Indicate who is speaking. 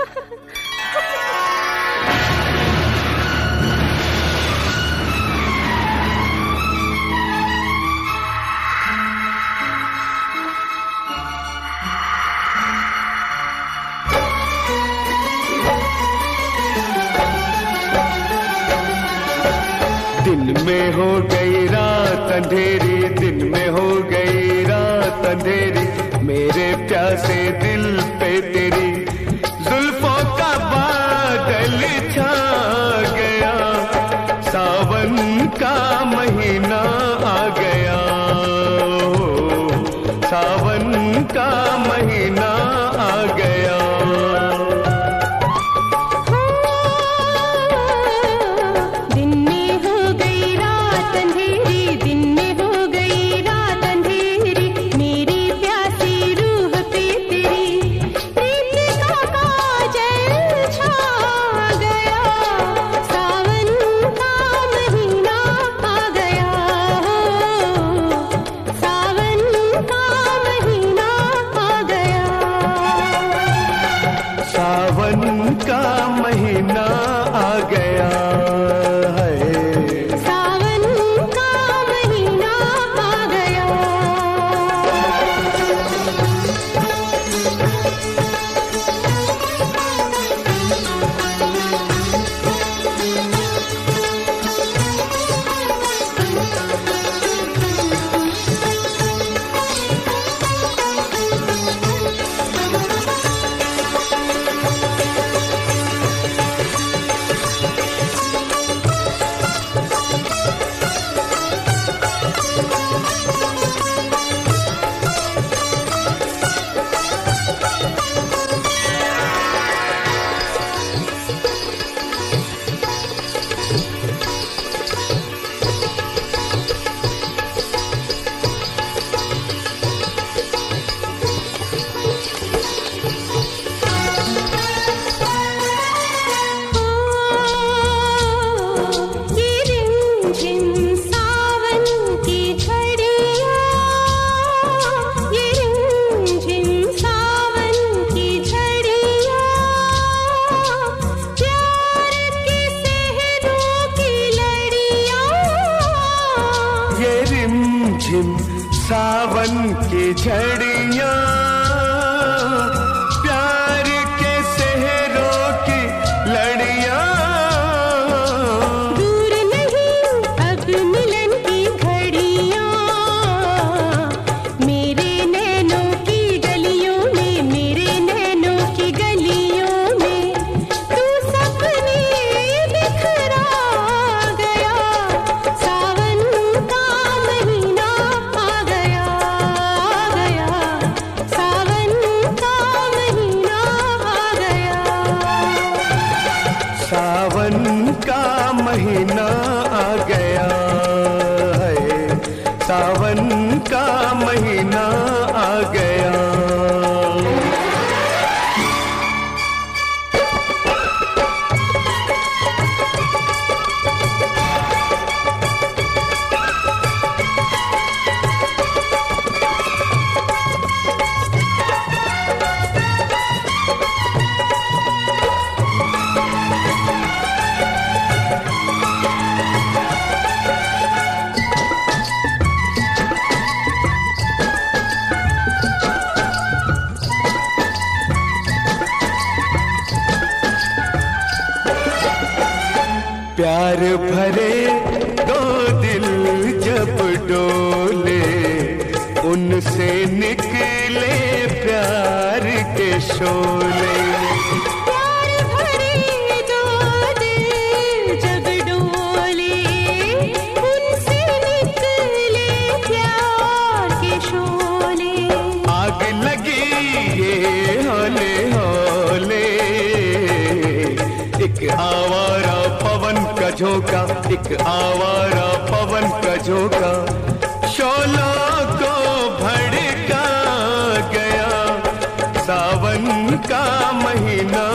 Speaker 1: दिन में हो गई रात अंधेरी, दिन में हो गई रात अंधेरी, मेरे प्यासे दिल पे तेरी जुल्फों का बादल छा गया, सावन का महीना आ गया, सावन का महीना आ गया। सावन का महीना आ गया है,
Speaker 2: सावन का महीना आ गया।
Speaker 1: रिमझिम सावन की झड़ियाँ, प्यार के सेहरों की लड़ियाँ,
Speaker 2: दूर नहीं अब मिलन की घड़ियाँ, मेरे नैनों की गलियों में, मेरे नैनों की गलियों में तू सपने बिखरा गया, सावन का महीना आ गया, सावन का महीना आ गया।
Speaker 1: सावन का महीना आ गया है, सावन का महीना आ गया। प्यार भरे दो दिल जब डोले, उनसे निकले प्यार के शोले।
Speaker 2: प्यार भरे दो दिल जब डोले, उनसे निकले प्यार के शोले।
Speaker 1: आग लगी ये हौले हौले, एक आवारा पवन का झोंका, एक आवारा पवन का झोंका, शोलों को भड़का गया, सावन का महीना